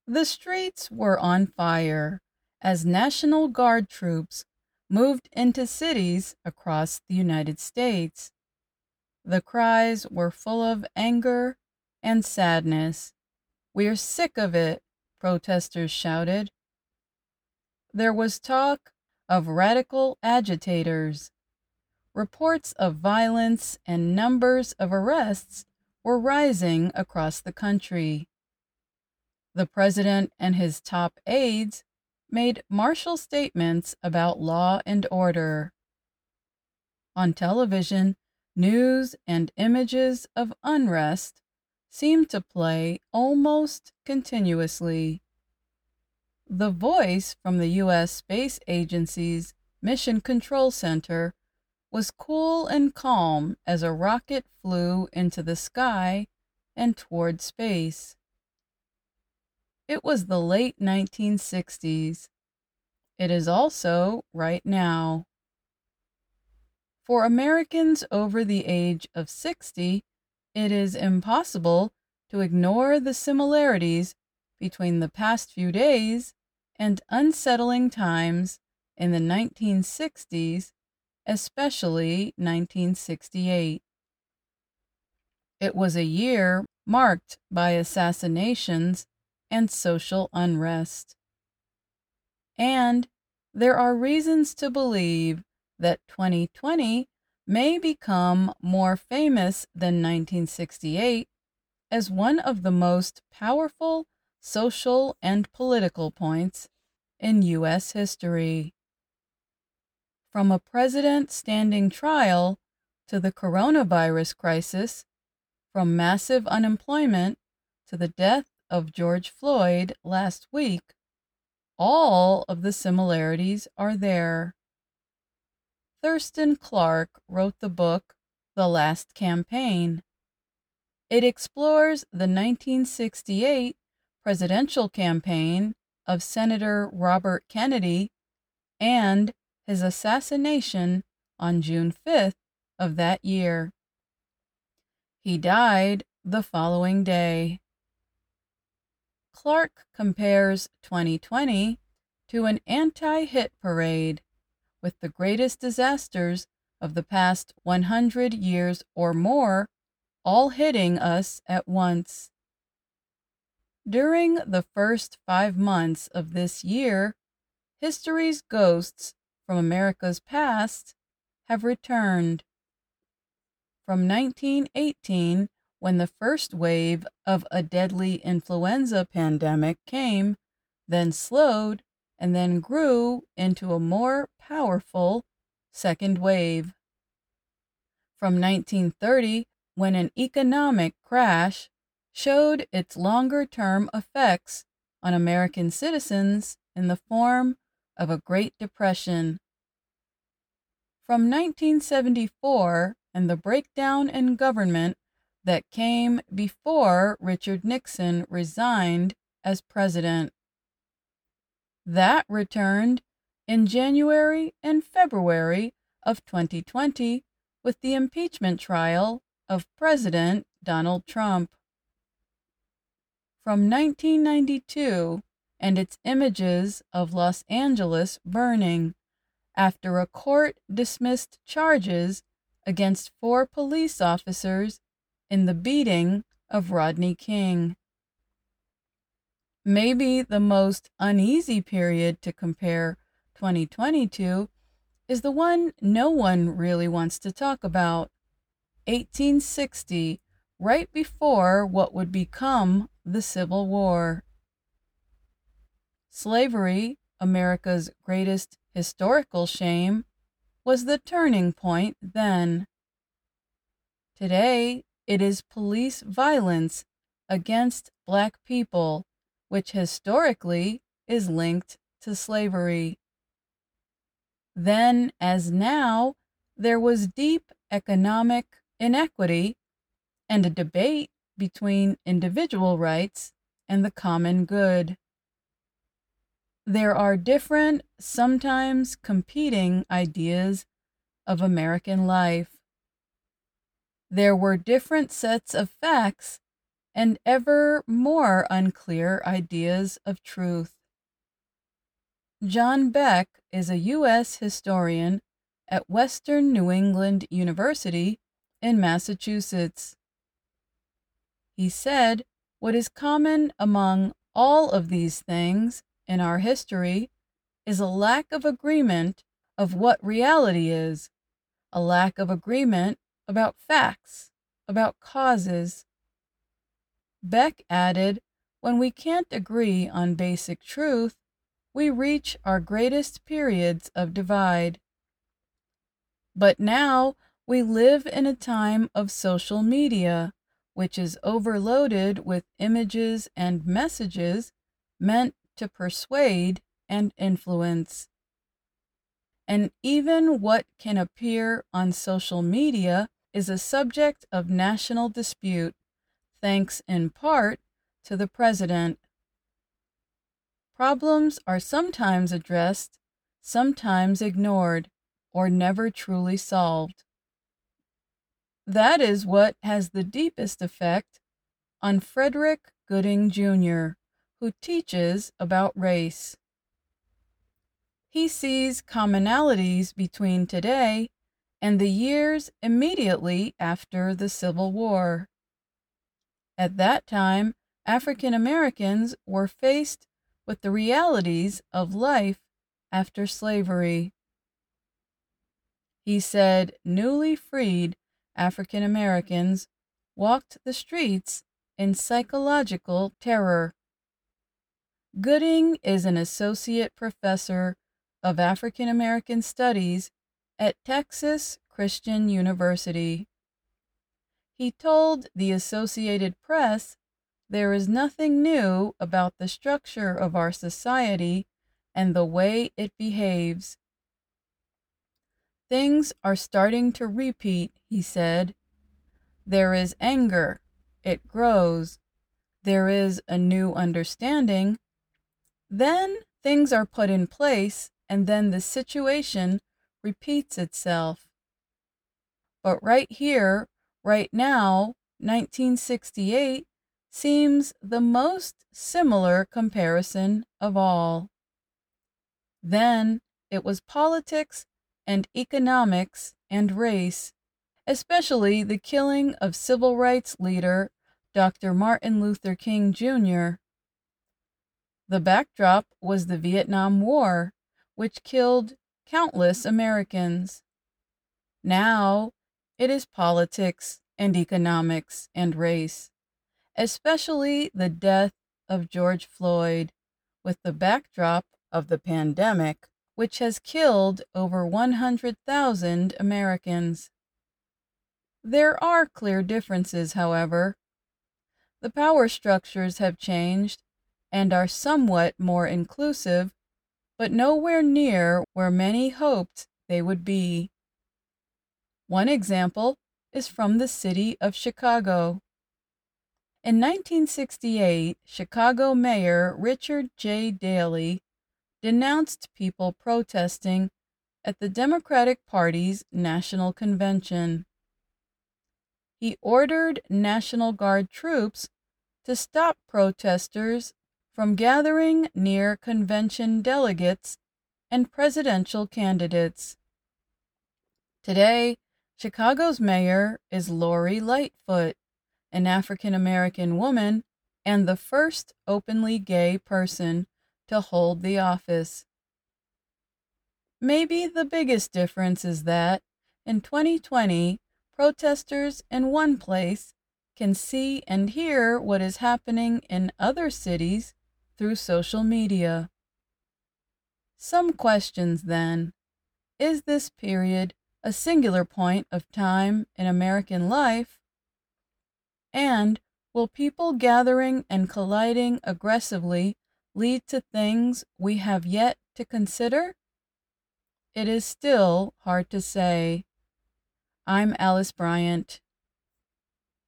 The streets were on fire as National Guard troops moved into cities across the United States. The cries were full of anger and sadness. "We're sick of it," protesters shouted. There was talk of radical agitators. Reports of violence and numbers of arrests were rising across the country. The president and his top aides made martial statements about law and order. On television, news and images of unrest seemed to play almost continuously. The voice from the U.S. Space Agency's Mission Control Center was cool and calm as a rocket flew into the sky and toward space. It was the late 1960s. It is also right now. For Americans over the age of 60, it is impossible to ignore the similarities between the past few days and unsettling times in the 1960s, especially 1968. It was a year marked by assassinations and social unrest. And there are reasons to believe that 2020 may become more famous than 1968 as one of the most powerful social and political points in U.S. history. From a president standing trial to the coronavirus crisis, from massive unemployment to the death of George Floyd last week, all of the similarities are there. Thurston Clarke wrote the book The Last Campaign. It explores the 1968 presidential campaign of Senator Robert Kennedy and his assassination on June 5th of that year. He died the following day. Clarke compares 2020 to an anti-hit parade, with the greatest disasters of the past 100 years or more all hitting us at once. During the first 5 months of this year, history's ghosts from America's past have returned. From 1918, when the first wave of a deadly influenza pandemic came, then slowed, and then grew into a more powerful second wave. From 1930, when an economic crash showed its longer-term effects on American citizens in the form of a Great Depression. From 1974 and the breakdown in government that came before Richard Nixon resigned as president. That returned in January and February of 2020 with the impeachment trial of President Donald Trump. From 1992 and its images of Los Angeles burning after a court dismissed charges against 4 police officers in the beating of Rodney King. Maybe the most uneasy period to compare 2020 to is the one no one really wants to talk about, 1860, right before what would become the Civil War. Slavery, America's greatest historical shame, was the turning point then. Today, it is police violence against Black people, which historically is linked to slavery. Then, as now, there was deep economic inequity and a debate between individual rights and the common good. There are different, sometimes competing ideas of American life. There were different sets of facts and ever more unclear ideas of truth. John Beck is a U.S. historian at Western New England University in Massachusetts. He said, "What is common among all of these things in our history is a lack of agreement of what reality is, a lack of agreement about facts, about causes." Beck added, "When we can't agree on basic truth, we reach our greatest periods of divide." But now we live in a time of social media, which is overloaded with images and messages meant to persuade and influence. And even what can appear on social media is a subject of national dispute, thanks in part to the president. Problems are sometimes addressed, sometimes ignored, or never truly solved. That is what has the deepest effect on Frederick Gooding Jr., who teaches about race. He sees commonalities between today and the years immediately after the Civil War. At that time, African Americans were faced with the realities of life after slavery. He said newly freed African Americans walked the streets in psychological terror. Gooding is an associate professor of African American Studies at Texas Christian University. He told the Associated Press, "There is nothing new about the structure of our society and the way it behaves. Things are starting to repeat," he said. "There is anger. It grows. There is a new understanding. Then things are put in place, and then the situation repeats itself. But right here, right now, 1968 seems the most similar comparison of all. Then it was politics and economics and race, especially the killing of civil rights leader Dr. Martin Luther King Jr. The backdrop was the Vietnam War, which killed countless Americans. Now it is politics and economics and race, especially the death of George Floyd, with the backdrop of the pandemic, which has killed over 100,000 Americans. There are clear differences, however. The power structures have changed and are somewhat more inclusive, but nowhere near where many hoped they would be. One example is from the city of Chicago. In 1968, Chicago Mayor Richard J. Daley denounced people protesting at the Democratic Party's National Convention. He ordered National Guard troops to stop protesters from gathering near convention delegates and presidential candidates. Today, Chicago's mayor is Lori Lightfoot, an African American woman and the first openly gay person to hold the office. Maybe the biggest difference is that in 2020, protesters in one place can see and hear what is happening in other cities through social media. Some questions then. Is this period a singular point of time in American life? And will people gathering and colliding aggressively lead to things we have yet to consider? It is still hard to say. I'm Alice Bryant.